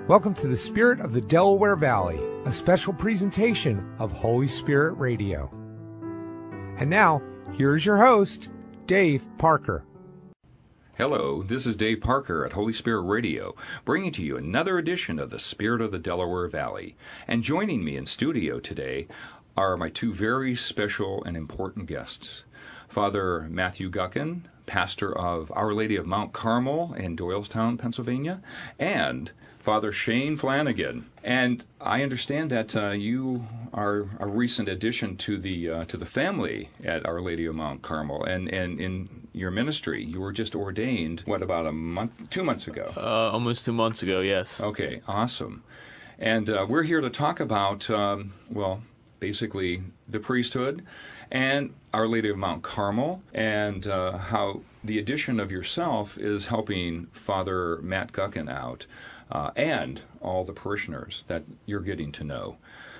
Welcome to the Spirit of the Delaware Valley, a special presentation of Holy Spirit Radio. And now, here's your host, Dave Parker. Hello, this is Dave Parker at Holy Spirit Radio, bringing to you another edition of the Spirit of the Delaware Valley. And joining me in studio today are my two very special and important guests, Father Matthew Guckin, pastor of Our Lady of Mount Carmel in Doylestown, Pennsylvania, and Father Shane Flanagan. And I understand that you are a recent addition to the family at Our Lady of Mount Carmel, and in your ministry, you were just ordained, about 2 months ago? Almost 2 months ago, yes. Okay, awesome. And we're here to talk about, basically the priesthood and Our Lady of Mount Carmel, and how the addition of yourself is helping Father Matt Guckin out, and all the parishioners that you're getting to know.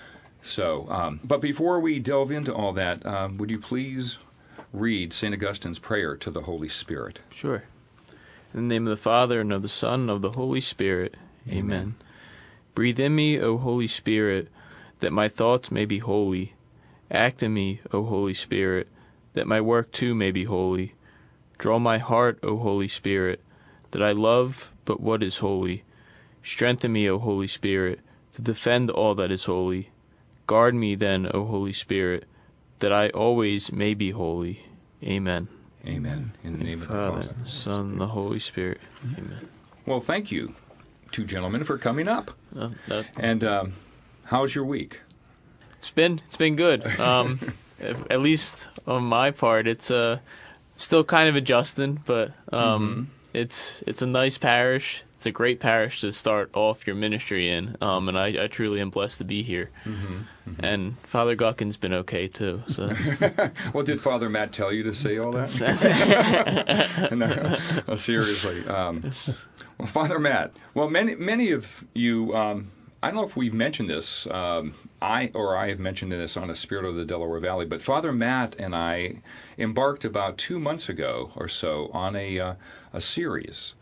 So, but before we delve into all that, would you please read St. Augustine's prayer to the Holy Spirit? Sure. In the name of the Father, and of the Son, and of the Holy Spirit. Amen. Breathe in me, O Holy Spirit, that my thoughts may be holy. Act in me, O Holy Spirit, that my work too may be holy. Draw my heart, O Holy Spirit, that I love but what is holy. Strengthen me, O Holy Spirit, to defend all that is holy. Guard me then, O Holy Spirit, that I always may be holy. Amen. Amen. In the name of the Father, the Son, and the Holy Spirit. Amen. Well, thank you, two gentlemen, for coming up. And how's your week? It's been good. At least on my part, it's still kind of adjusting, but it's a nice parish. It's a great parish to start off your ministry in, and I truly am blessed to be here. And Father Guckin's been okay too. So well, did Father Matt tell you to say all that? No, seriously. Well, Father Matt. Well, many of you. I don't know if we've mentioned this. I have mentioned this on the Spirit of the Delaware Valley, but Father Matt and I embarked about 2 months ago or so on a series.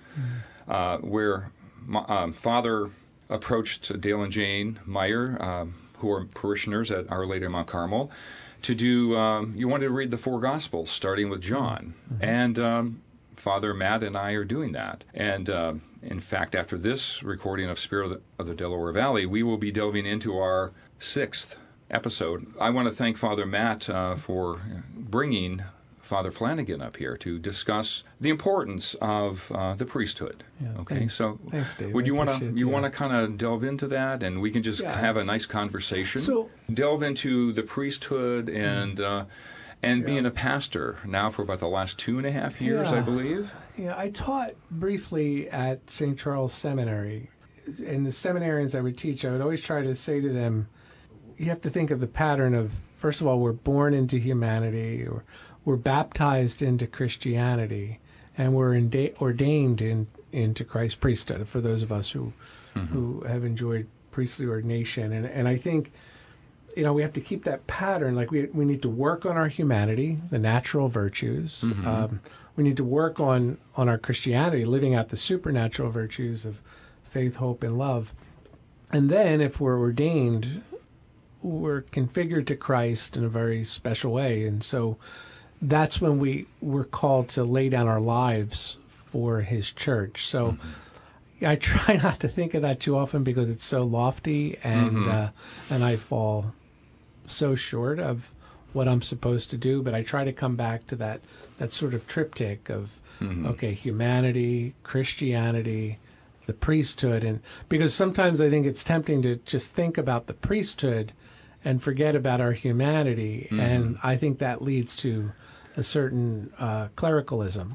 Where Father approached Dale and Jane Meyer, who are parishioners at Our Lady of Mount Carmel, to do, you wanted to read the four Gospels, starting with John. And Father Matt and I are doing that. And in fact, after this recording of Spirit of the Delaware Valley, we will be delving into our 6th episode. I want to thank Father Matt for bringing Father Flanagan up here to discuss the importance of the priesthood. Yeah, okay, thanks, Dave. Would you want to kind of delve into that, and we can just have a nice conversation? So, delve into the priesthood and being a pastor now for about the last 2.5 years, I believe. Yeah, I taught briefly at St. Charles Seminary. And the seminarians I would teach, I would always try to say to them, you have to think of the pattern of, first of all, we're born into humanity, or we're baptized into Christianity, and we're ordained into Christ's priesthood, for those of us who have enjoyed priestly ordination. And I think, we have to keep that pattern. Like we need to work on our humanity, the natural virtues. We need to work on our Christianity, living out the supernatural virtues of faith, hope, and love. And then if we're ordained, we're configured to Christ in a very special way. And so that's when we're called to lay down our lives for his church. So I try not to think of that too often because it's so lofty, and I fall so short of what I'm supposed to do. But I try to come back to that sort of triptych of humanity, Christianity, the priesthood, and because sometimes I think it's tempting to just think about the priesthood and forget about our humanity, and I think that leads to a certain clericalism,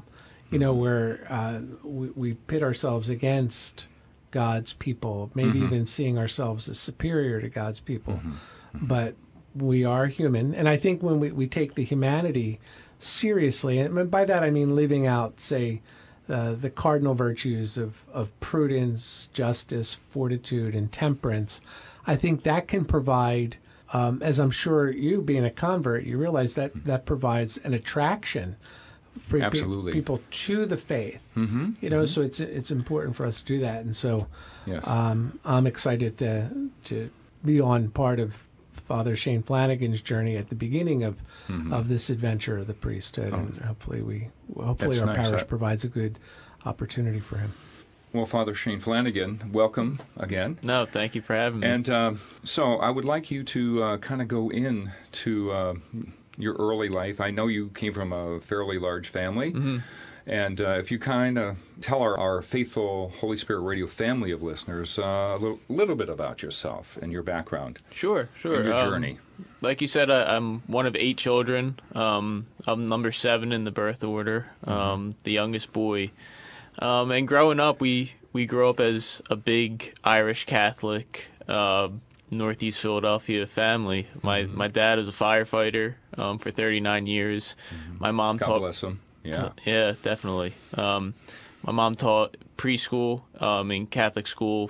where we pit ourselves against God's people, maybe even seeing ourselves as superior to God's people. But we are human, and I think when we take the humanity seriously, and by that I mean living out, say, the cardinal virtues of prudence, justice, fortitude, and temperance, I think that can provide, as I'm sure you, being a convert, you realize that provides an attraction bring Absolutely. people to the faith. Mm-hmm. You know, so it's important for us to do that, and so Yes. I'm excited to be on part of Father Shane Flanagan's journey at the beginning of this adventure of the priesthood, and hopefully That's our nice. parish provides a good opportunity for him. Well, Father Shane Flanagan, welcome again. No, thank you for having me. And so I would like you to kind of go into your early life. I know you came from a fairly large family. Mm-hmm. And if you kind of tell our faithful Holy Spirit Radio family of listeners a little bit about yourself and your background. Sure. And your journey. Like you said, I'm one of 8 children. I'm number 7 in the birth order, the youngest boy. And growing up, we grew up as a big Irish Catholic, Northeast Philadelphia family. My dad was a firefighter for 39 years. My mom God taught. bless him. Yeah. Yeah, definitely. My mom taught preschool in Catholic school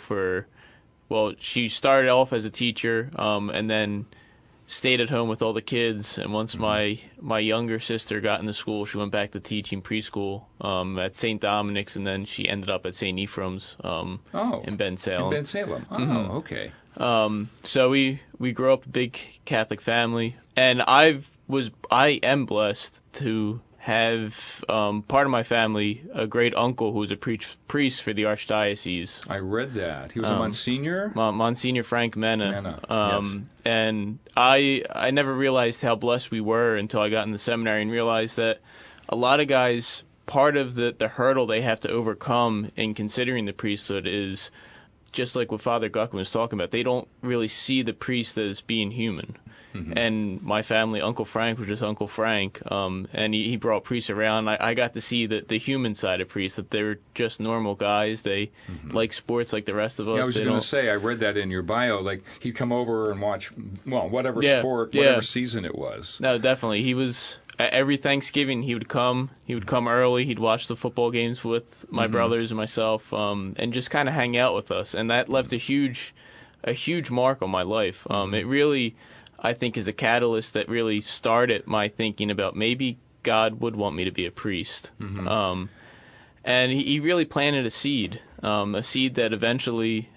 she started off as a teacher and then stayed at home with all the kids. And once my younger sister got into school, she went back to teaching preschool at St. Dominic's, and then she ended up at St. Ephraim's in Bensalem. In Bensalem. Oh, okay. So we grew up a big Catholic family, and I am blessed to have part of my family a great uncle who was a priest for the archdiocese. I read that. He was a Monsignor? Monsignor Frank Mena. Yes. And I never realized how blessed we were until I got in the seminary and realized that a lot of guys, part of the hurdle they have to overcome in considering the priesthood is just like what Father Guckman was talking about. They don't really see the priest as being human. And my family, Uncle Frank was just Uncle Frank, and he brought priests around. I got to see the human side of priests, that they're just normal guys. They like sports like the rest of us. Yeah, I was going to say, I read that in your bio. Like, he'd come over and watch, whatever sport, yeah. whatever season it was. No, definitely. He was, every Thanksgiving, he would come early. He'd watch the football games with my brothers and myself, and just kind of hang out with us. And that left a huge mark on my life. It really, I think, is a catalyst that really started my thinking about maybe God would want me to be a priest. And he really planted a seed that eventually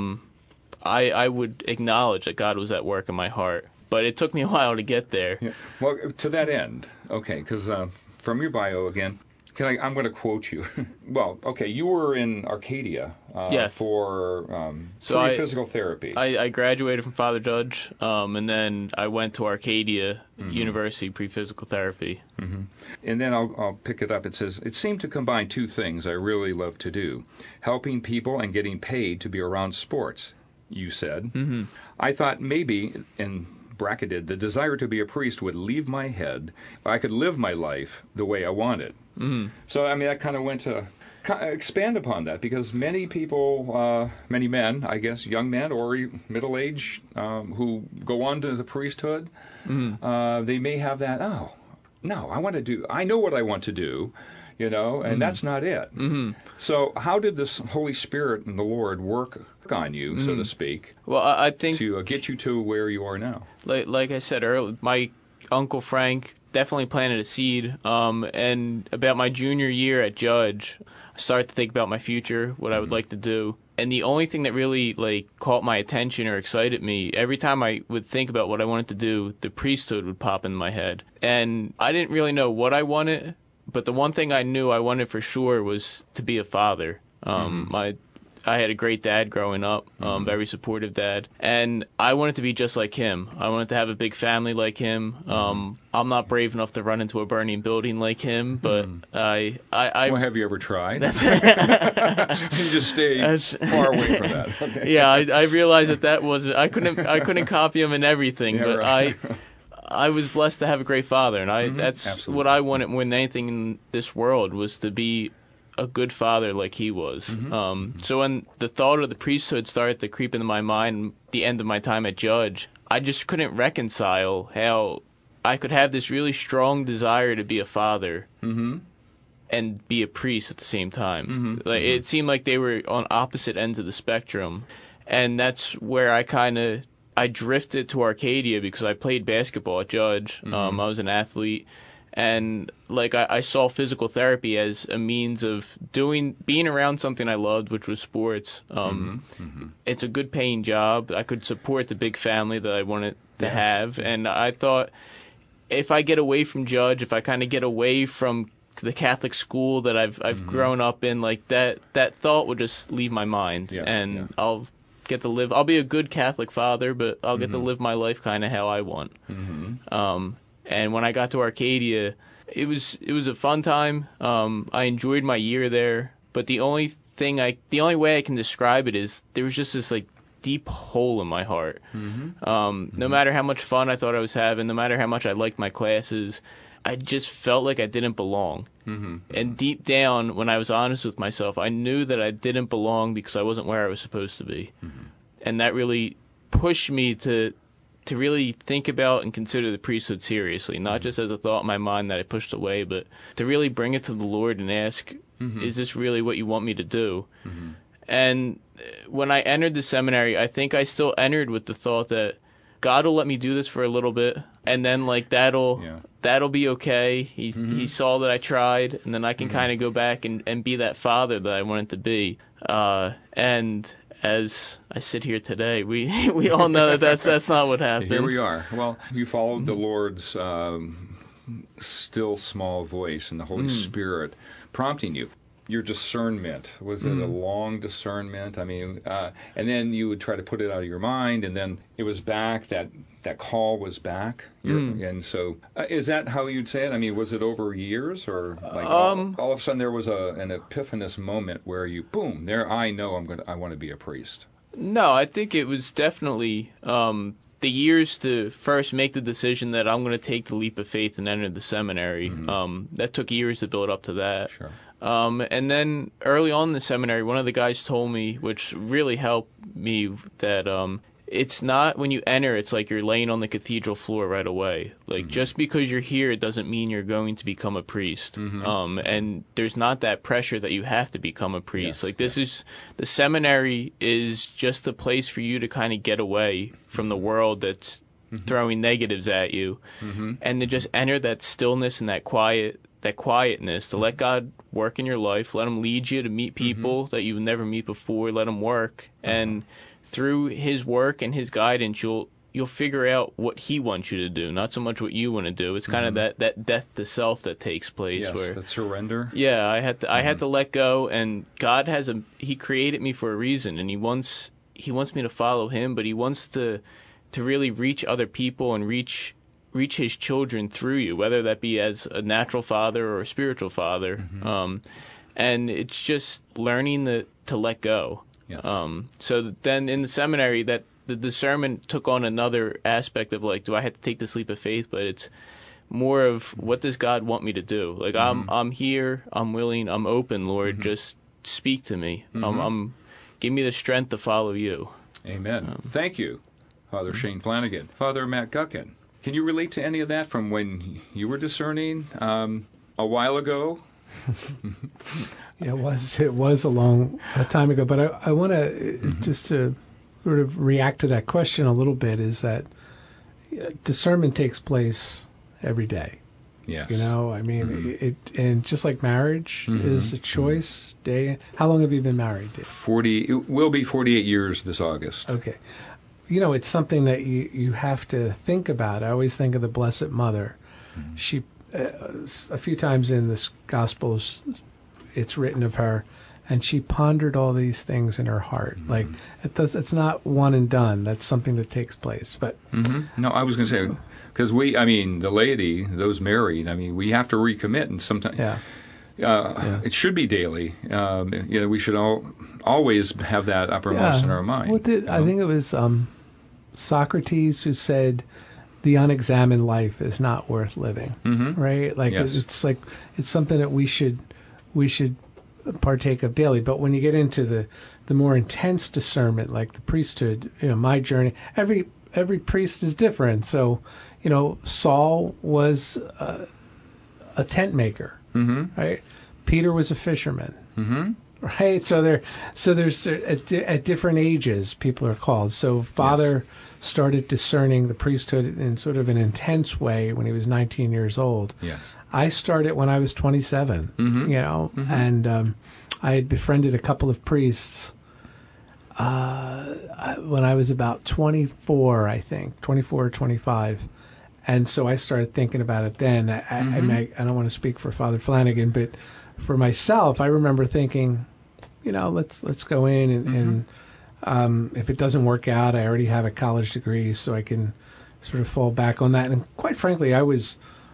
I would acknowledge that God was at work in my heart. But it took me a while to get there. Yeah. Well, to that end, okay, because from your bio again, I'm going to quote you. Well, okay, you were in Arcadia Yes. for physical therapy. I graduated from Father Judge, and then I went to Arcadia University pre-physical therapy. And then I'll pick it up. It says, it seemed to combine 2 things I really love to do: helping people and getting paid to be around sports, you said. I thought maybe, and bracketed, the desire to be a priest would leave my head. I could live my life the way I wanted. So, I mean, I kind of went to expand upon that, because many people, many men, I guess, young men or middle-aged, who go on to the priesthood, they may have that, no, I know what I want to do, and that's not it. So how did this Holy Spirit and the Lord work on you, so to speak, Well, I think to get you to where you are now? Like I said earlier, my Uncle Frank definitely planted a seed. And about my junior year at Judge, I started to think about my future, what I would like to do. And the only thing that really caught my attention or excited me, every time I would think about what I wanted to do, the priesthood would pop in my head. And I didn't really know what I wanted, but the one thing I knew I wanted for sure was to be a father. I had a great dad growing up, very supportive dad, and I wanted to be just like him. I wanted to have a big family like him. I'm not brave enough to run into a burning building like him, but I Well, have you ever tried? You just stay far away from that. Okay. Yeah, I realized that wasn't. I couldn't copy him in everything, Yeah, but right. I was blessed to have a great father, and that's Absolutely. what I wanted more than anything in this world, was to be a good father like he was. So when the thought of the priesthood started to creep into my mind at the end of my time at Judge, I just couldn't reconcile how I could have this really strong desire to be a father and be a priest at the same time. It seemed like they were on opposite ends of the spectrum, and that's where I drifted to Arcadia because I played basketball at Judge. I was an athlete, And like I saw physical therapy as a means of being around something I loved, which was sports. It's a good paying job. I could support the big family that I wanted to have. And I thought, if I get away from Judge, if I kind of get away from the Catholic school that I've grown up in, like that thought would just leave my mind. I'll get to live. I'll be a good Catholic father, but I'll get to live my life kind of how I want. And when I got to Arcadia, it was a fun time. I enjoyed my year there, but the only way I can describe it is there was just this like deep hole in my heart. No matter how much fun I thought I was having, no matter how much I liked my classes, I just felt like I didn't belong. And deep down, when I was honest with myself, I knew that I didn't belong because I wasn't where I was supposed to be. And that really pushed me to really think about and consider the priesthood seriously, not just as a thought in my mind that I pushed away, but to really bring it to the Lord and ask, is this really what you want me to do? And when I entered the seminary, I think I still entered with the thought that God will let me do this for a little bit, and then like that'll be okay. He saw that I tried, and then I can kind of go back and be that father that I wanted to be. And as I sit here today, we all know that that's not what happened. Here we are. Well, you followed the Lord's still small voice and the Holy Spirit prompting you. Your discernment, was it a long discernment? I mean, and then you would try to put it out of your mind, and then it was back, that call was back. And so, is that how you'd say it? I mean, was it over years, or like all of a sudden there was an epiphanous moment where you, boom, there, I know I want to be a priest? No, I think it was definitely the years to first make the decision that I'm going to take the leap of faith and enter the seminary. That took years to build up to that. Sure. And then early on in the seminary, one of the guys told me, which really helped me, that it's not when you enter, it's like you're laying on the cathedral floor right away. Like, just because you're here, it doesn't mean you're going to become a priest. And there's not that pressure that you have to become a priest. Like, the seminary is just a place for you to kind of get away from the world that's throwing negatives at you, and to just enter that stillness and that quietness, to let God work in your life, let him lead you to meet people that you would never meet before, let him work, and through his work and his guidance, you'll figure out what he wants you to do, not so much what you want to do. It's kind of that death to self that takes place. Yes, where that surrender. Yeah, I had to let go, and God he created me for a reason, and he wants me to follow him, but he wants to really reach other people and reach his children through you, whether that be as a natural father or a spiritual father. And it's just learning to let go. Yes. So then in the seminary, that the discernment took on another aspect of like, do I have to take this leap of faith? But it's more of, what does God want me to do? Like, I'm here, I'm willing, I'm open, Lord, just speak to me. Give me the strength to follow you. Amen. Thank you, Father Shane Flanagan. Father Matt Gutkin, can you relate to any of that from when you were discerning a while ago? Yeah, it was a time ago, but I want to just to sort of react to that question a little bit, is that discernment takes place every day. Yes. You know, I mean, and just like marriage is a choice day. How long have you been married, Dave? It will be 48 years this August. Okay. You know, it's something that you have to think about. I always think of the Blessed Mother. She, a few times in the Gospels, it's written of her, and she pondered all these things in her heart. Like, it's not one and done. That's something that takes place. But no, I was going to say, because the laity, those married, we have to recommit, and sometimes it should be daily. We should always have that uppermost in our mind. I think it was Socrates who said, the unexamined life is not worth living. Right? Like, it's something that we should partake of daily. But when you get into the more intense discernment, like the priesthood, my journey, every priest is different. So, Saul was a tent maker, right? Peter was a fisherman. Right. So there's at different ages people are called. So Father started discerning the priesthood in sort of an intense way when he was 19 years old. Yes. I started when I was 27. Mm-hmm. And I had befriended a couple of priests when I was about 24, I think, 24 or 25. And so I started thinking about it then. I don't want to speak for Father Flanagan, but for myself, I remember thinking, let's go in and if it doesn't work out, I already have a college degree, so I can sort of fall back on that. And quite frankly, I was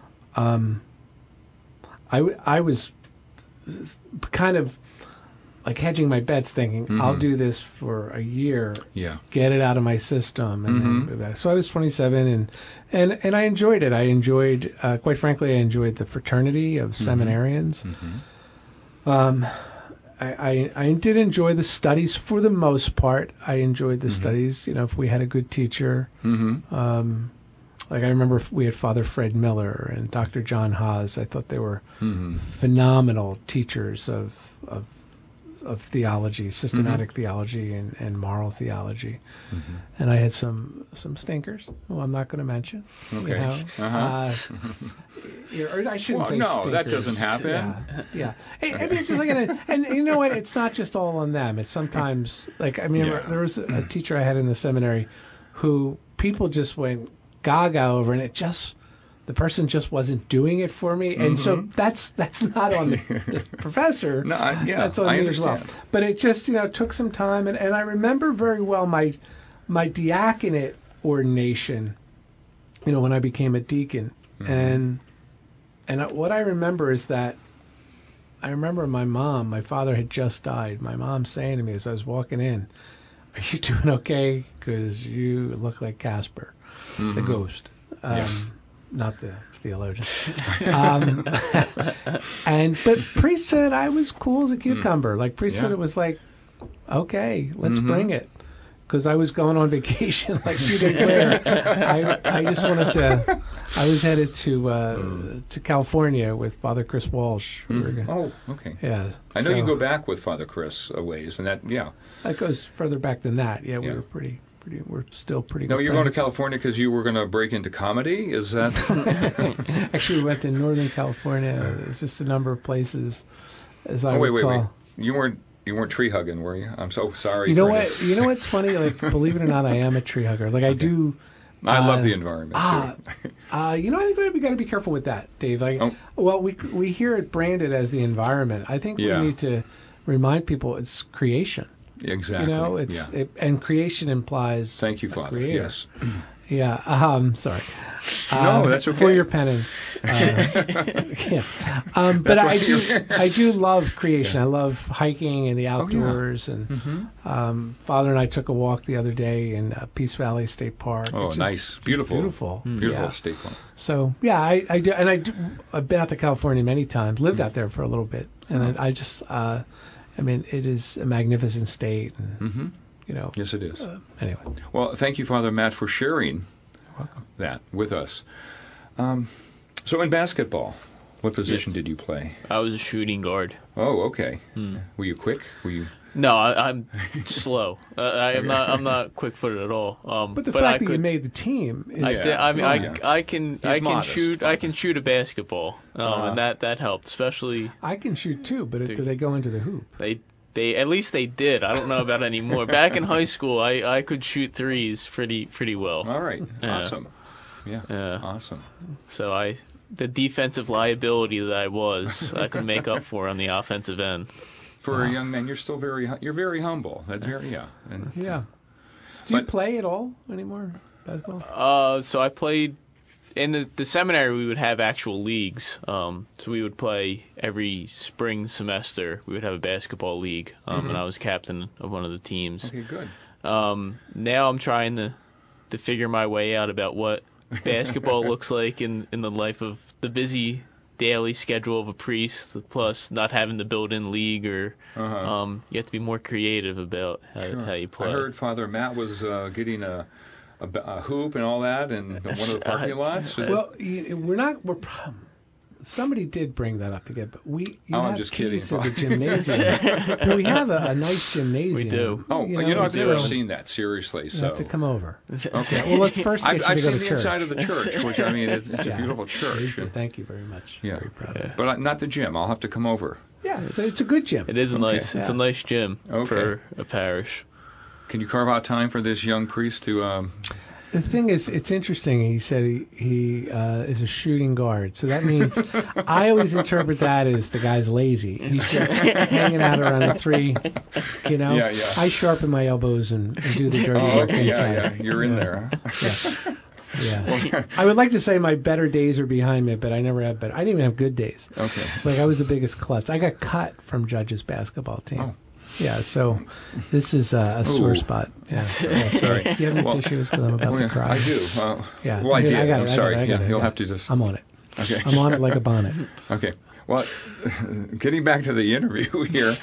kind of like hedging my bets, thinking I'll do this for a year, get it out of my system, and then, so I was 27, and I enjoyed it. I enjoyed, quite frankly, I enjoyed the fraternity of seminarians. I did enjoy the studies for the most part. I enjoyed the studies. If we had a good teacher, like I remember we had Father Fred Miller and Dr. John Haas. I thought they were phenomenal teachers of theology, systematic theology and moral theology. And I had some stinkers who I'm not going to mention. Okay. Or I shouldn't say no, stinkers. that doesn't happen. Yeah. I mean, it's just like, and you know what? It's not just all on them. It's sometimes, like, I mean, there was a teacher I had in the seminary who people just went gaga over, and the person just wasn't doing it for me, and so that's not on the professor. No, that's on I me understand. as well. But it just took some time, and I remember very well my diaconate ordination. When I became a deacon, and what I remember is that I remember my father had just died. My mom saying to me as I was walking in, "Are you doing okay? Because you look like Casper, the ghost." Not the theologian. But priesthood, I was cool as a cucumber. Like priesthood, it was like, okay, let's bring it. Because I was going on vacation like 2 days later. I just wanted to. I was headed to California with Father Chris Walsh. Oh, okay. Yeah. I know you go back with Father Chris a ways, and that that goes further back than that. Yeah, we were pretty. We're still pretty. No, good you're friends. going to California because you were going to break into comedy. Is that? Actually, we went to Northern California. It's just a number of places. As I wait. recall. You weren't tree hugging, were you? I'm so sorry. You know what? You know what's funny? Like, believe it or not, I am a tree hugger. Like, I do. I love the environment too. I think we got to be careful with that, Dave. Well, we hear it branded as the environment. I think we need to remind people it's creation. Exactly. And creation implies. Thank you, Father. Creator. Yes. Yeah. Sorry. No, that's okay. For your penance. But I do love creation. I love hiking and the outdoors. And Father and I took a walk the other day in Peace Valley State Park. Oh, nice, beautiful state park. So I do, and I've been out to California many times. Lived out there for a little bit, and I just. I mean, it is a magnificent state. And, Yes, it is. Anyway. Well, thank you, Father Matt, for sharing that with us. So in basketball, what position did you play? I was a shooting guard. Oh, okay. Were you quick? No, I'm slow. I'm not quick-footed at all. But the fact that you made the team is I can modest, shoot. I can shoot a basketball, and that helped, especially. I can shoot too, but do they go into the hoop? They at least they did. I don't know about anymore. Back in high school, I could shoot threes pretty well. All right, awesome. Yeah, awesome. So the defensive liability that I could make up for on the offensive end. For a young man, you're very humble. That's very And, yeah. Do you play at all anymore, basketball? So I played in the seminary. We would have actual leagues. So we would play every spring semester. We would have a basketball league, and I was captain of one of the teams. Okay, good. Now I'm trying to figure my way out about what basketball looks like in the life of the busy daily schedule of a priest, plus not having the built-in league, or you have to be more creative about how you play. I heard Father Matt was getting a hoop and all that in one of the parking lots. Well, somebody did bring that up again, but you I'm have just keys kidding. to the gymnasium. No, we have a nice gymnasium. We do. Oh, I've never seen that, seriously. You So have to come over. Okay. Yeah, well, let's first get I've you to go seen to the church. inside of the church, which I mean, it's a beautiful church. Thank you very much. Yeah. Very proud of it. But not the gym. I'll have to come over. Yeah, it's a good gym. It is a nice. It's a Yeah. nice gym Okay. for a parish. Can you carve out time for this young priest to? The thing is, it's interesting. He said he is a shooting guard, so that means I always interpret that as the guy's lazy. He's just hanging out around the tree, you know. Yeah, yeah. I sharpen my elbows and do the dirty Oh, work okay, inside. yeah. You're in there. Yeah. I would like to say my better days are behind me, but I never have better. I didn't even have good days. Okay. Like I was the biggest klutz. I got cut from Judge's basketball team. Oh. Yeah, so this is a sore Ooh. spot. Yeah. Sorry. Do you have any tissues? Because I'm about to cry. I do. Yeah. Well, I did. I got I'm it, I sorry. got it, I got it, You'll yeah. have to just. I'm on it. Okay. I'm on it like a bonnet. Okay. Well, getting back to the interview here,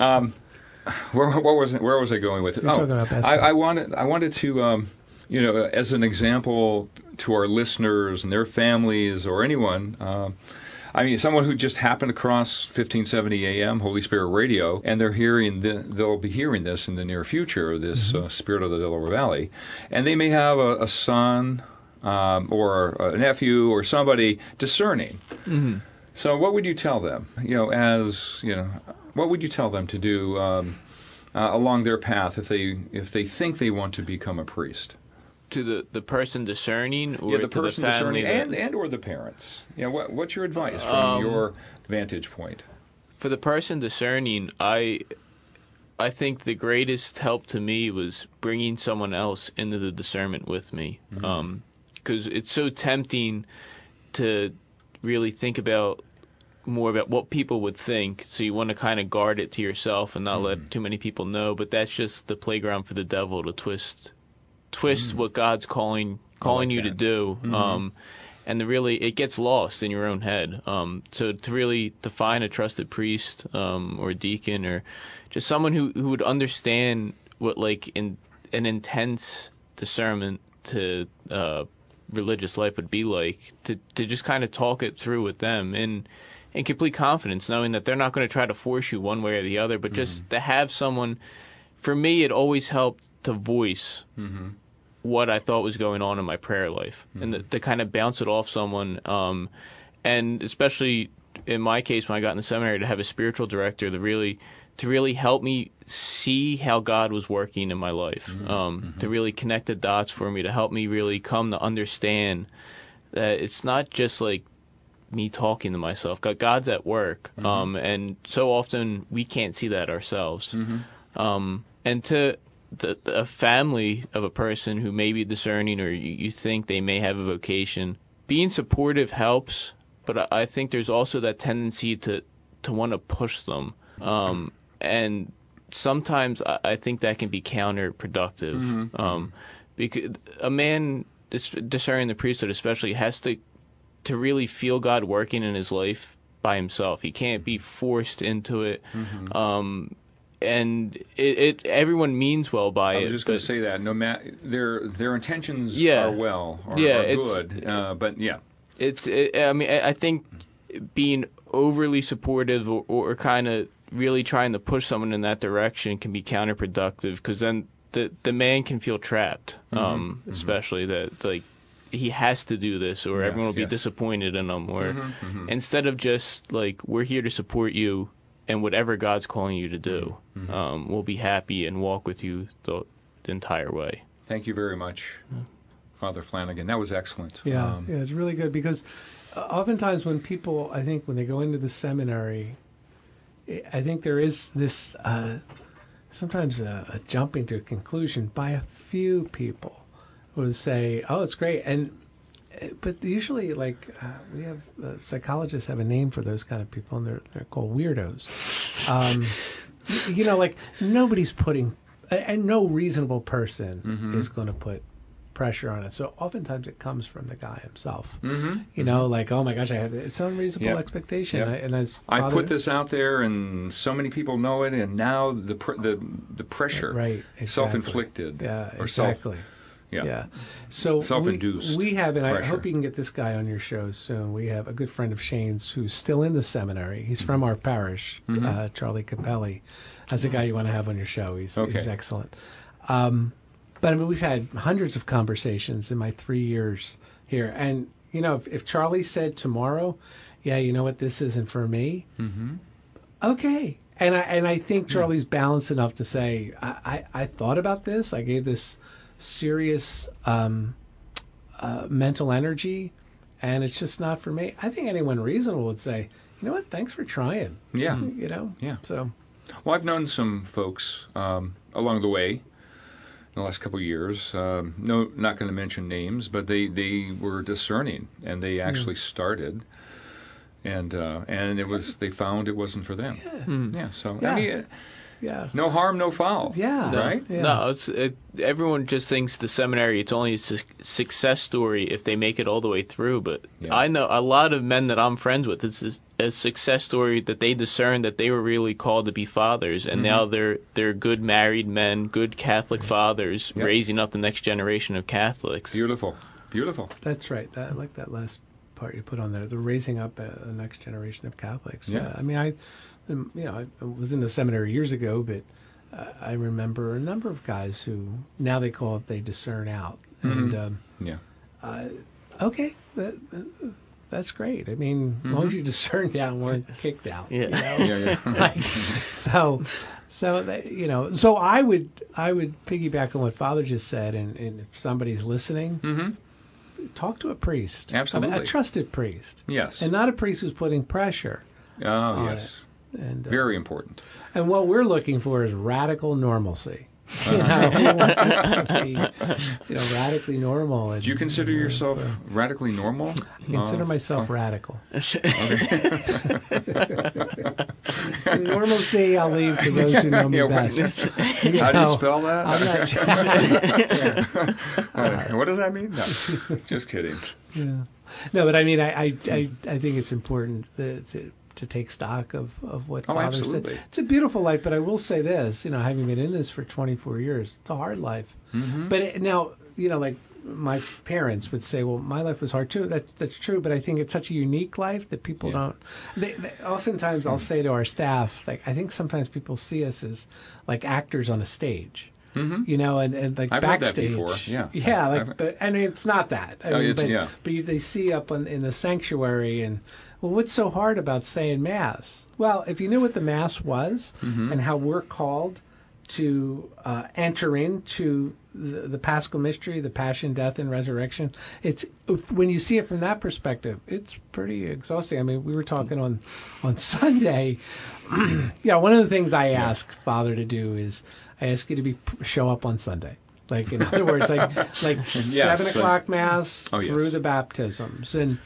where was I going with it? You're talking about basketball. I wanted to, as an example to our listeners and their families or anyone. Someone who just happened across 1570 AM, Holy Spirit Radio, and they'll be hearing this in the near future, this Spirit of the Delaware Valley, and they may have a son or a nephew or somebody discerning. Mm-hmm. So what would you tell them? What would you tell them to do along their path if they think they want to become a priest? To the person discerning, or the to person the family discerning and or the parents. What's your advice from your vantage point? For the person discerning, I think the greatest help to me was bringing someone else into the discernment with me, because it's so tempting to really think more about what people would think, so you want to kind of guard it to yourself and not let too many people know, but that's just the playground for the devil to twist what God's calling you to do, and it gets lost in your own head. So to find a trusted priest or deacon or just someone who would understand what an intense discernment to religious life would be like, to just kind of talk it through with them in complete confidence, knowing that they're not going to try to force you one way or the other, but just to have someone. For me, it always helped to voice what I thought was going on in my prayer life, and to kind of bounce it off someone, and especially in my case when I got in the seminary, to have a spiritual director to really help me see how God was working in my life, to really connect the dots for me, to help me really come to understand that it's not just like me talking to myself. God's at work, and so often we can't see that ourselves. And to a family of a person who may be discerning, or you think they may have a vocation, being supportive helps, but I think there's also that tendency to want to push them. And sometimes I think that can be counterproductive. Because a man discerning the priesthood especially has to really feel God working in his life by himself. He can't be forced into it. And everyone means well by it. I was just going to say that. No matter their intentions are good, but yeah. I think being overly supportive or kind of really trying to push someone in that direction can be counterproductive, because then the man can feel trapped, especially that he has to do this, or everyone will be disappointed in him, or instead of just we're here to support you. And whatever God's calling you to do, we'll be happy and walk with you the entire way. Thank you very much, Father Flanagan. That was excellent. Yeah, it's really good, because oftentimes when people, I think when they go into the seminary, I think there is this sometimes a jumping to a conclusion by a few people who say, "Oh, it's great," but usually, we have psychologists have a name for those kind of people, and they're called weirdos. Nobody's putting, and no reasonable person is going to put pressure on it. So oftentimes it comes from the guy himself. Oh my gosh, I have it's an unreasonable expectation. Yep. I put this out there, and so many people know it, and now the pressure, right, exactly. self-inflicted, yeah, or exactly. Yeah. So Self-induced we have, and I pressure. hope you can get this guy on your show soon. We have a good friend of Shane's who's still in the seminary. He's from our parish, Charlie Capelli. That's a guy you want to have on your show. He's excellent. But I mean, we've had hundreds of conversations in my 3 years here. And, you know, if Charlie said tomorrow, yeah, you know what, this isn't for me, okay. And I think Charlie's balanced enough to say, I thought about this. I gave this serious mental energy, and it's just not for me. I think anyone reasonable would say, you know what, thanks for trying. Yeah. You know? Yeah. So. Well, I've known some folks along the way in the last couple of years. No, not going to mention names, but they were discerning, and they actually started, and it was, they found it wasn't for them. Yeah. So I mean, no harm, no foul. Yeah. Right. Yeah. No, everyone just thinks the seminary, it's only a success story if they make it all the way through. But I know a lot of men that I'm friends with, it's a success story that they discerned that they were really called to be fathers, and now they're good married men, good Catholic fathers, raising up the next generation of Catholics. Beautiful. That's right. I like that last part you put on there, the raising up the next generation of Catholics. Yeah. I mean, I was in the seminary years ago, but I remember a number of guys who now they call it, they discern out. And okay, that's great. I mean, as long as you discerned out and weren't kicked out. Yeah. You know? Like, so that, you know, so I would piggyback on what Father just said, and if somebody's listening, talk to a priest. Absolutely. I mean, a trusted priest. Yes. And not a priest who's putting pressure. Oh, yes. It. And, very important. And what we're looking for is radical normalcy. You know, radically normal. And, Do you consider yourself radically normal? I consider myself radical. Normalcy, I'll leave to those who know me best. How do you spell that? I'm not. What does that mean? No, just kidding. Yeah. No, but I mean, I think it's important to take stock of what Father said. It's a beautiful life, but I will say this, you know, having been in this for 24 years, it's a hard life. But now, you know, like my parents would say, well, my life was hard too. That's true, but I think it's such a unique life that people don't. Oftentimes, I'll say to our staff, like, I think sometimes people see us as like actors on a stage. You know, and like I've backstage. heard that before. Yeah, like, but I mean, it's not that. But they see up in the sanctuary, and well, what's so hard about saying Mass? Well, if you knew what the Mass was and how we're called to enter into the Paschal Mystery, the Passion, Death, and Resurrection, it's when you see it from that perspective, it's pretty exhausting. I mean, we were talking on Sunday. One of the things I ask Father to do is I ask you to show up on Sunday. Like, in other words, like 7 o'clock Mass through the baptisms. And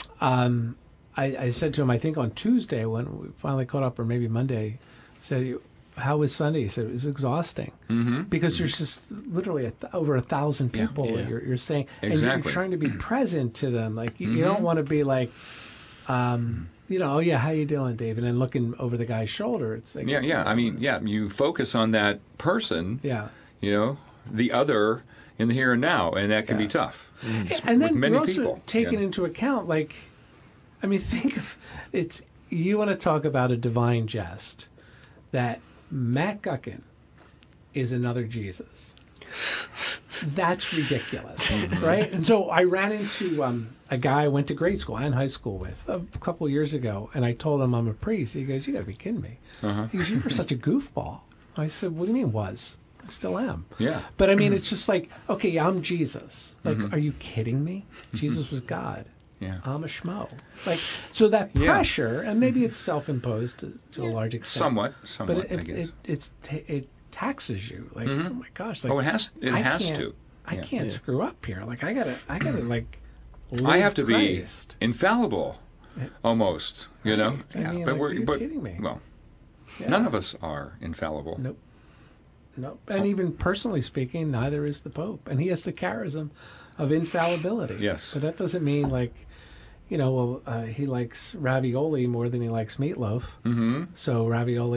I said to him, I think on Tuesday when we finally caught up, or maybe Monday, I said, how was Sunday? He said, it was exhausting. Because there's just literally over 1,000 people you're saying. And you're trying to be present to them. Like, you don't want to be like, you know, oh yeah, how you doing, Dave? And then looking over the guy's shoulder. It's like, I mean, you focus on that person. Yeah. You know, the other in the here and now, and that can be tough. And then many you're also people. taking into account, like, I mean, think of it's. You want to talk about a divine jest, that Matt Guckin is another Jesus. That's ridiculous, right? And so I ran into a guy I went to grade school and high school with a couple of years ago, and I told him I'm a priest. He goes, "You got to be kidding me." He goes, "You were such a goofball." I said, "What do you mean was?" I still am. Yeah. But I mean, it's just like, okay, I'm Jesus. Like, are you kidding me? Jesus was God. Yeah. I'm a schmo. Like, so that pressure, and maybe it's self-imposed to a large extent. Somewhat, but I guess. it taxes you. Like, oh my gosh. Like, it has to. I can't screw up here. Like, I gotta like, I have to Christ. be infallible, almost, you know? I mean, but like, you're kidding me. Well, none of us are infallible. Nope. And even personally speaking, neither is the Pope. And he has the charism of infallibility. Yes. But that doesn't mean, like, you know, he likes ravioli more than he likes meatloaf. So ravioli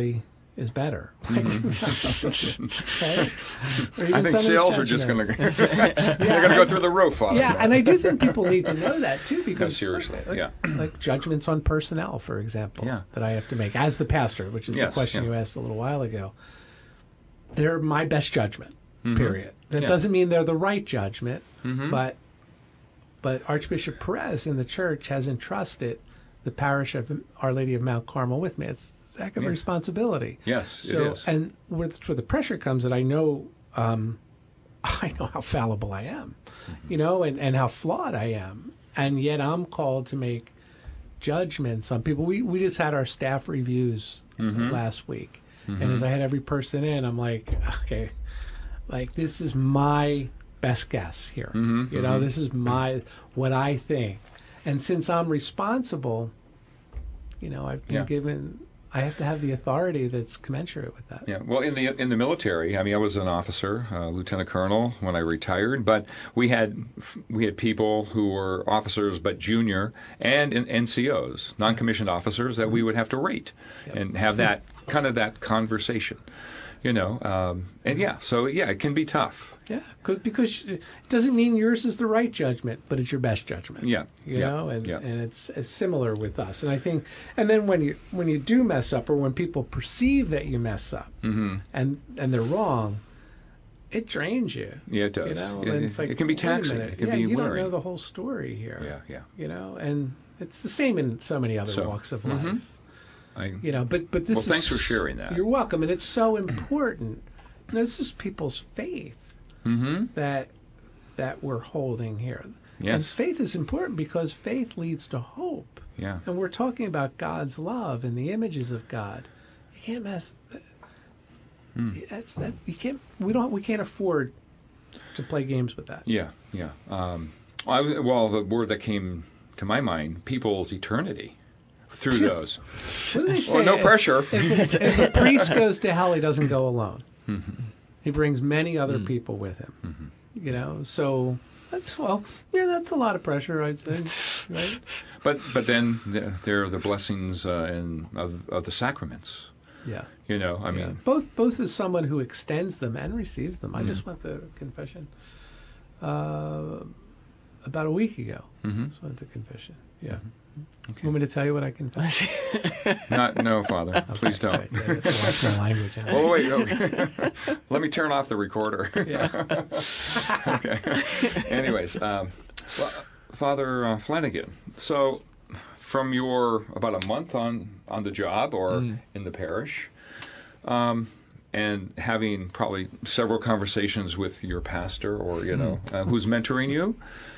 is better. Mm-hmm. Okay? Or even I think some of the sales are just going judgments. to they're going to go through the roof, Father. Yeah, and I do think people need to know that too, because seriously, like judgments on personnel, for example, Yeah. that I have to make as the pastor, which is the Yes, question yeah. you asked a little while ago. They're my best judgment. Mhm. Period. That Yeah. doesn't mean they're the right judgment, Mhm. but Archbishop Perez in the church has entrusted the parish of Our Lady of Mount Carmel with me. It's a heck of a Yeah. responsibility. Yes, So, it is. and where the pressure comes, that I know how fallible I am, and how flawed I am, and yet I'm called to make judgments on people. We just had our staff reviews last week, and as I had every person in, I'm like, okay, like this is my best guess here. This is what I think, and since I'm responsible, I've been given. I have to have the authority that's commensurate with that. Yeah. Well, in the military, I mean, I was an officer, lieutenant colonel when I retired, but we had people who were officers but junior and NCOs, non-commissioned officers, that we would have to rate and have that kind of that conversation, and so it can be tough. Yeah, because it doesn't mean yours is the right judgment, but it's your best judgment. Yeah. And it's similar with us. And I think, and then when you do mess up, or when people perceive that you mess up, and they're wrong, it drains you. Yeah, it does. And it's like, it can be wait a taxing. minute. It can be you wearing. don't know the whole story here. Yeah. And it's the same in so many other walks of life. But this well, is, thanks for sharing that. You're welcome, and it's so important. This is people's faith. That we're holding here. Yes. And faith is important because faith leads to hope. Yeah. And we're talking about God's love and the images of God. You can't mess. That's that. You can't. We can't afford to play games with that. Yeah. The word that came to my mind, people's eternity, through those. What do they say? Well, no pressure. If a priest goes to hell, he doesn't go alone. He brings many other people with him. So that's that's a lot of pressure, I'd say. Right? But then there are the blessings of the sacraments. Yeah. I mean, both as someone who extends them and receives them. I just went to confession about a week ago. Just went to confession. Yeah. Okay. Want me to tell you what I confessed? No, Father. Please don't. Watch my language. Oh, wait. Okay. Let me turn off the recorder. Yeah. Okay. Anyways, Father Flanagan, so from your about a month on the job or in the parish, and having probably several conversations with your pastor or, who's mentoring you,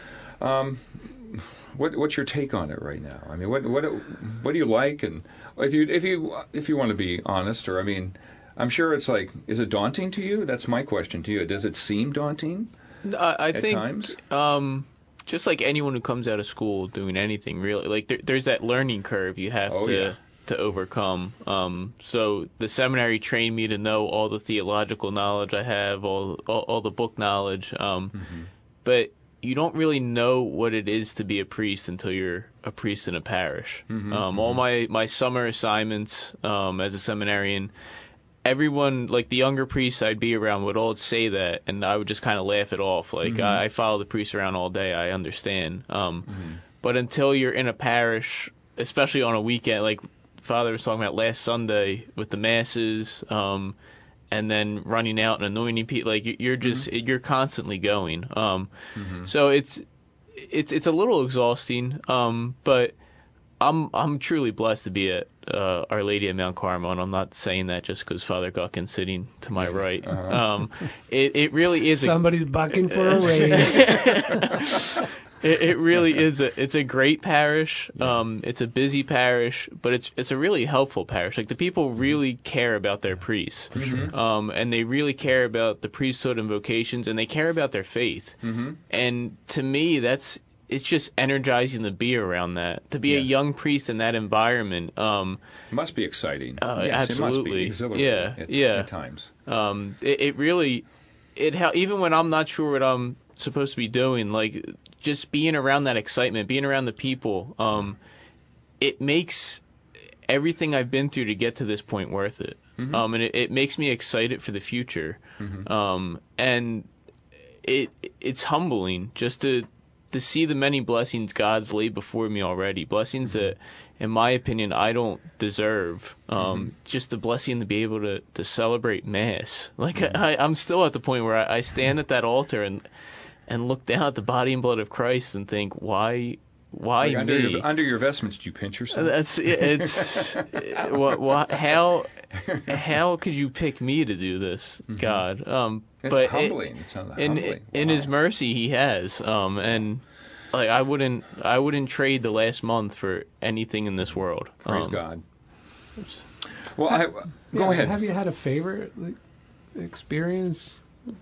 what's your take on it right now? I mean, what do you like? And if you want to be honest, or I mean, I'm sure it's like, is it daunting to you? That's my question to you. Does it seem daunting? I think times? Just like anyone who comes out of school doing anything, really, like there's that learning curve you have to overcome. So the seminary trained me to know all the theological knowledge I have, all the book knowledge, but you don't really know what it is to be a priest until you're a priest in a parish. All my summer assignments as a seminarian, everyone, like the younger priests I'd be around, would all say that, and I would just kind of laugh it off. Like, I follow the priest around all day, I understand. But until you're in a parish, especially on a weekend, like Father was talking about last Sunday with the masses, and then running out and anointing people, like you're just you're constantly going. So it's a little exhausting, but I'm truly blessed to be at Our Lady of Mount Carmel, and I'm not saying that just because Father Guckin's sitting to my right. It really is. Somebody's bucking for a raise. It really is. It's a great parish. It's a busy parish, but it's a really helpful parish. Like the people really care about their priests, and they really care about the priesthood and vocations, and they care about their faith. And to me, it's just energizing to be around that. To be a young priest in that environment, it must be exciting. Yes, absolutely. It must be exhilarating at times. It really even when I'm not sure what I'm supposed to be doing, like just being around that excitement, being around the people, it makes everything I've been through to get to this point worth it. and it makes me excited for the future. And it's humbling just to see the many blessings God's laid before me already. Blessings that, in my opinion, I don't deserve. Just the blessing to be able to celebrate Mass. Like I'm still at the point where I stand at that altar and look down at the body and blood of Christ and think, why Like me? under your vestments, do you pinch yourself? How could you pick me to do this, God? It's but humbling. It sounds humbling. In Wow. His mercy, He has. And like I wouldn't trade the last month for anything in this world. Praise God. Well, go ahead. Have you had a favorite experience?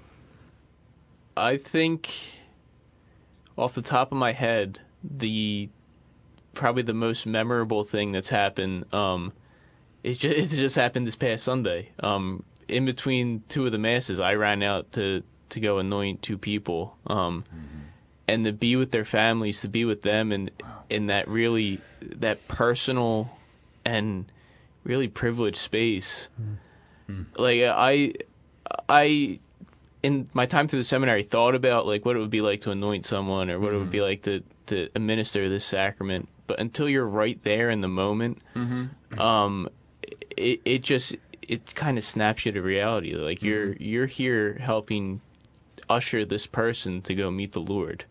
I think, off the top of my head, probably the most memorable thing that's happened. It just happened this past Sunday. In between two of the masses, I ran out to go anoint two people, and to be with their families, to be with them, and in that personal and really privileged space. Like I in my time through the seminary thought about like what it would be like to anoint someone or what it would be like to administer this sacrament, but until you're right there in the moment, it kind of snaps you to reality. Like you're here helping usher this person to go meet the Lord,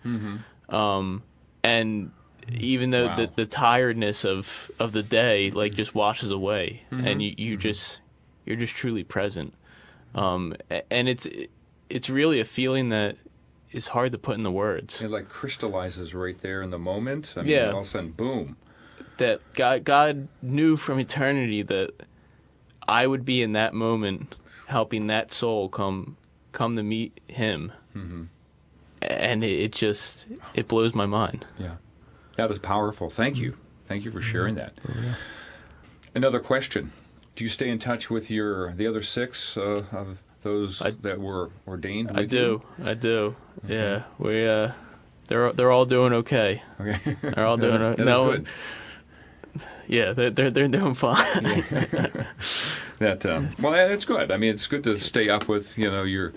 and even though the tiredness of the day like just washes away, and you're just truly present, and it's really a feeling that is hard to put into words. It like crystallizes right there in the moment. I mean, all of a sudden, boom. That God knew from eternity that I would be in that moment helping that soul come to meet Him. And it blows my mind. Yeah. That was powerful. Thank you. Thank you for sharing that. Another question. Do you stay in touch with the other 6 of those that were ordained? I do. Okay. Yeah. We they're all doing okay. Okay. They're all doing okay. No. Good. Yeah, they're doing fine. Well, that's good. I mean, it's good to stay up with your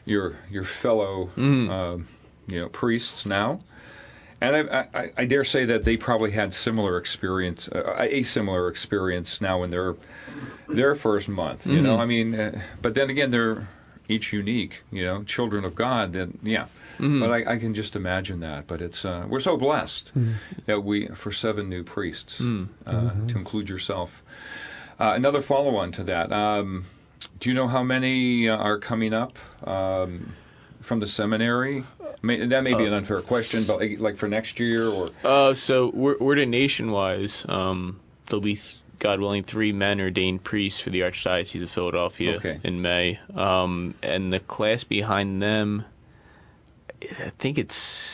fellow priests now, and I dare say that they probably had a similar experience now in their first month. You know, I mean, but then again, they're each unique. Children of God. And but I can just imagine that. But it's we're so blessed that for 7 new priests, to include yourself. Another follow-on to that. Do you know how many are coming up from the seminary? That may be an unfair question, but like for next year or. So ordination-wise, there'll be, God willing, 3 men ordained priests for the Archdiocese of Philadelphia in May, and the class behind them, I think it's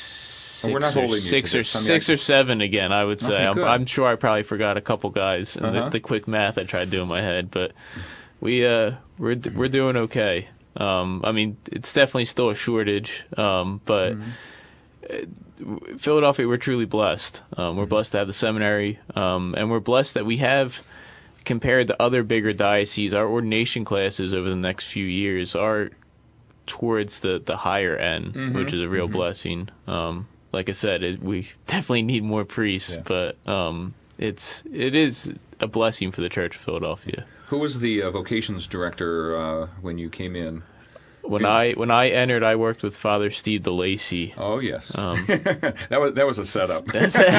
6 or 7 again. I would say. Okay, I'm sure I probably forgot a couple guys. The quick math I tried to do in my head, but we're doing okay. I mean, it's definitely still a shortage, but Philadelphia, we're truly blessed. We're blessed to have the seminary, and we're blessed that we have, compared to other bigger dioceses, our ordination classes over the next few years are towards the higher end, which is a real blessing. Like I said, we definitely need more priests, but it is a blessing for the Church of Philadelphia. Who was the vocations director when you came in? When I entered, I worked with Father Steve DeLacy. Oh yes, that was a setup.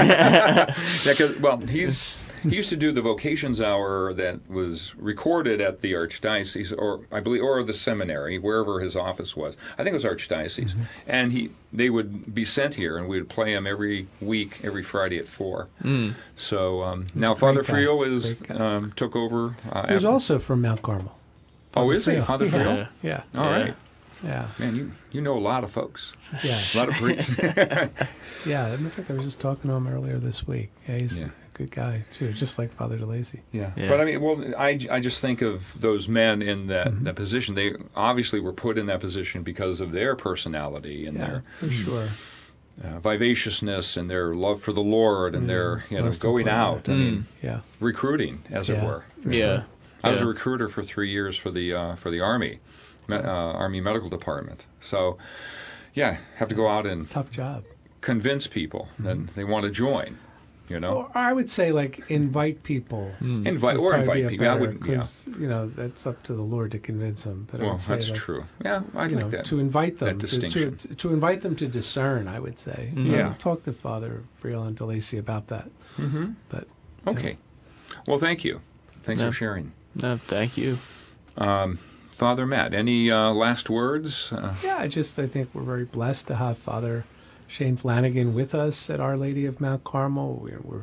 He used to do the vocations hour that was recorded at the Archdiocese, or the seminary, wherever his office was. I think it was Archdiocese, and they would be sent here, and we would play them every week, every Friday at 4. So now Father Friel took over. He was also from Mount Carmel. Oh, is he? Father Friel? Yeah. All right. Yeah. Man, you know a lot of folks. Yeah. A lot of priests. Yeah. In fact, I was just talking to him earlier this week. Yeah, he's a good guy too, just like Father DeLacy. Yeah. But I mean, I just think of those men in that position. They obviously were put in that position because of their personality and their for sure. Vivaciousness and their love for the Lord and their going out. I mean, recruiting, as it were. Yeah. I was a recruiter for 3 years for the Army, Army Medical Department. So, yeah, have to go out and It's a tough job. convince people that they want to join. You know, Or I would say invite people. invite people. I wouldn't. Yeah. Because that's up to the Lord to convince them. But I Well, would say, that's true. Yeah, I like that. to invite them, that distinction. to invite them to discern. I would say. Yeah. Talk to Father Breland DeLacy about that. Mm-hmm. But Okay. Well, thank you. Thanks No. for sharing. No, thank you. Father Matt, any last words? yeah, I think we're very blessed to have Father Shane Flanagan with us at Our Lady of Mount Carmel. We're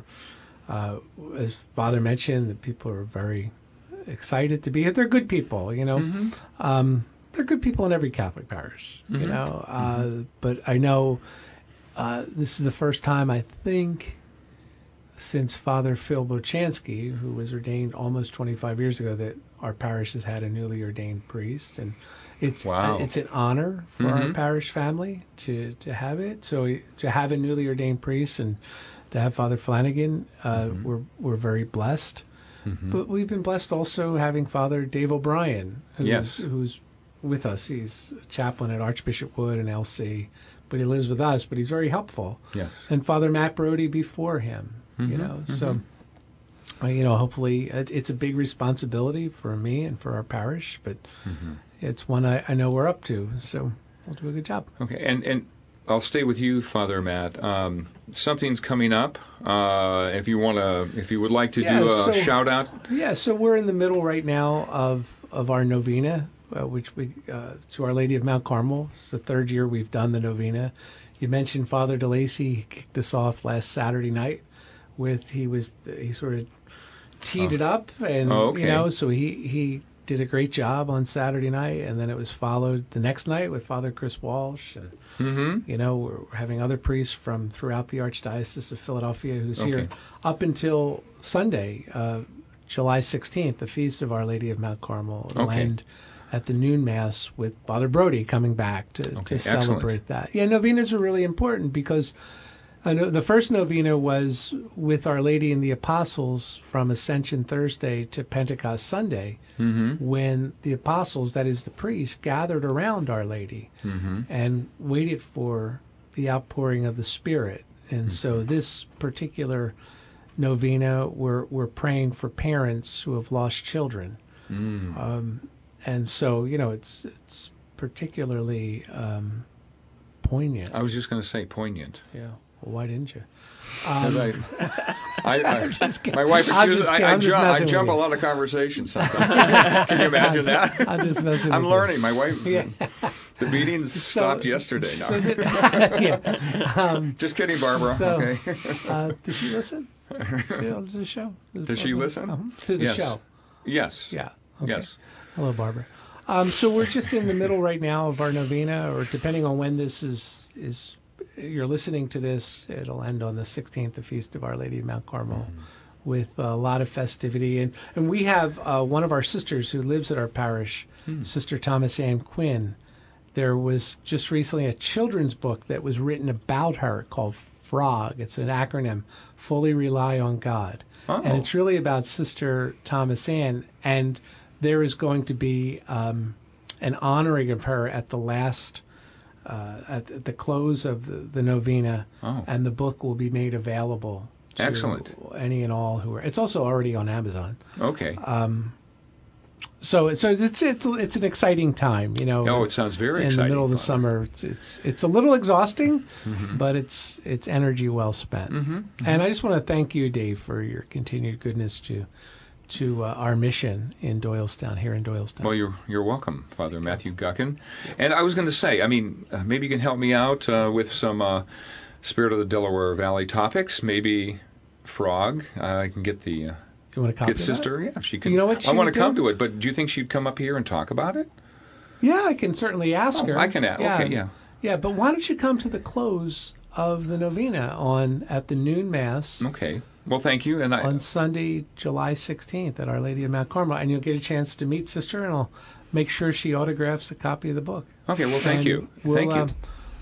as Father mentioned, the people are very excited to be here. They're good people, they're good people in every Catholic parish, But I know this is the first time, I think, since Father Phil Bochansky, who was ordained almost 25 years ago, that our parish has had a newly ordained priest, and it's an honor for our parish family to have it. So to have a newly ordained priest and to have Father Flanagan, we're very blessed. But we've been blessed also having Father Dave O'Brien, who's with us. He's a chaplain at Archbishop Wood and LC, but he lives with us. But he's very helpful. Yes. And Father Matt Brody before him. So hopefully it's a big responsibility for me and for our parish, but it's one I know we're up to, so we'll do a good job. Okay, and I'll stay with you, Father Matt. Something's coming up. If you would like to do a shout out. Yeah, so we're in the middle right now of our novena, which we to Our Lady of Mount Carmel. It's the third year we've done the novena. You mentioned Father DeLacy. He kicked us off last Saturday night he sort of teed it up, and so he did a great job on Saturday night, and then it was followed the next night with Father Chris Walsh. And, we're having other priests from throughout the Archdiocese of Philadelphia who's here up until Sunday, July 16th, the feast of Our Lady of Mount Carmel. It'll end at the noon mass with Father Brody coming back to celebrate that. Yeah, novenas are really important because the first novena was with Our Lady and the Apostles from Ascension Thursday to Pentecost Sunday, when the apostles, that is the priests, gathered around Our Lady and waited for the outpouring of the Spirit. And so this particular novena, we're praying for parents who have lost children. And so, it's particularly poignant. I was just going to say poignant. Yeah. Well, why didn't you? My wife accuses I jump a lot of conversations sometimes. Can you imagine that? I'm just messing I'm with learning. you. My wife. The meetings stopped yesterday. No. Just kidding, Barbara. Okay. Did she listen to the show? Does she listen? To the show? Yes. Yeah. Okay. Yes. Hello, Barbara. So we're just in the middle right now of our novena, or depending on when this is you're listening to this, it'll end on the 16th, the Feast of Our Lady of Mount Carmel, with a lot of festivity. And we have one of our sisters who lives at our parish, Sister Thomas Ann Quinn. There was just recently a children's book that was written about her called FROG. It's an acronym, Fully Rely on God. Oh. And it's really about Sister Thomas Ann. And there is going to be an honoring of her at the last at the close of the novena, and the book will be made available to any and all who are. It's also already on Amazon. Okay. So it's an exciting time, Oh, it sounds very exciting. In the middle of the summer, it's a little exhausting, but it's energy well spent. And I just want to thank you, Dave, for your continued goodness to our mission in Doylestown, here in Doylestown. Well, you're welcome, Father Matthew Guckin. And I was going to say, maybe you can help me out with some Spirit of the Delaware Valley topics. Maybe Frog. I can get the you want to copy get Sister. That? Yeah, she can. You know what she I want to do? come to it, but do you think she'd come up here and talk about it? Yeah, I can certainly ask her. I can ask. Yeah. Okay, yeah. Yeah, but why don't you come to the close of the novena at the noon mass? Okay. Well, thank you. And on Sunday, July 16th at Our Lady of Mount Carmel, and you'll get a chance to meet Sister, and I'll make sure she autographs a copy of the book. Okay. Well, thank you. Thank you.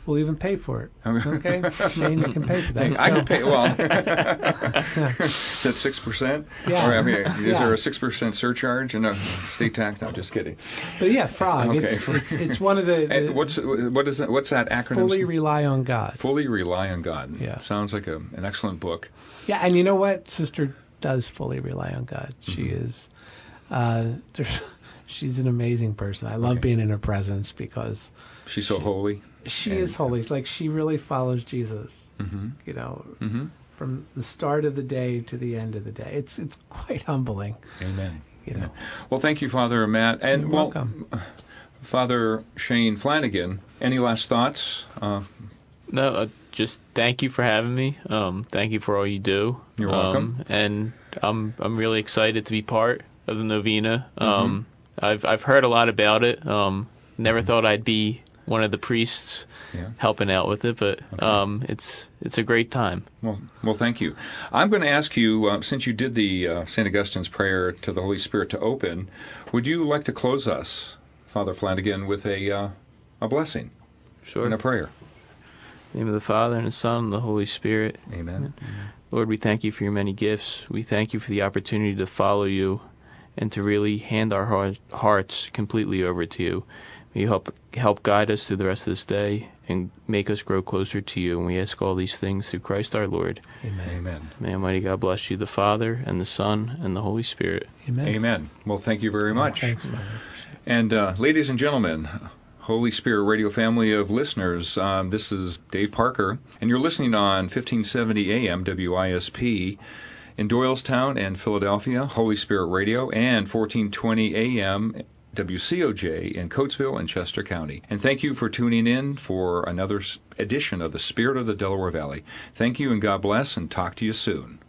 We'll even pay for it. Okay? Shane, you can pay for that. I can pay. Well, is that 6%? Yeah. Or, I mean, is there a 6% surcharge and a state tax? No, just kidding. But yeah, FROG. Okay. It's one of the what's that acronym? Fully Rely on God. Fully Rely on God. Yeah. Sounds like an excellent book. Yeah, and you know what? Sister does fully rely on God. She is. She's an amazing person. I love being in her presence because she's so holy. She is holy. It's like she really follows Jesus. You know, from the start of the day to the end of the day. It's quite humbling. Amen. You know. Well, thank you, Father Matt, and You're welcome. Father Shane Flanagan. Any last thoughts? No, just thank you for having me. Thank you for all you do. You're welcome. And I'm really excited to be part of the novena. I've heard a lot about it. Never thought I'd be one of the priests helping out with it, but it's a great time. Well, thank you. I'm going to ask you, since you did the St. Augustine's prayer to the Holy Spirit to open, would you like to close us, Father Flanagan, with a blessing? Sure. And a prayer. In the name of the Father, and the Son, and the Holy Spirit. Amen. Lord, we thank you for your many gifts. We thank you for the opportunity to follow you and to really hand our hearts completely over to you. May you help guide us through the rest of this day and make us grow closer to you. And we ask all these things through Christ our Lord. Amen. Amen. May Almighty God bless you, the Father, and the Son, and the Holy Spirit. Amen. Amen. Well, thank you very much. Thanks, Father. And ladies and gentlemen, Holy Spirit Radio family of listeners, this is Dave Parker, and you're listening on 1570 AM WISP in Doylestown and Philadelphia, Holy Spirit Radio, and 1420 AM WCOJ in Coatesville and Chester County. And thank you for tuning in for another edition of the Spirit of the Delaware Valley. Thank you and God bless, and talk to you soon.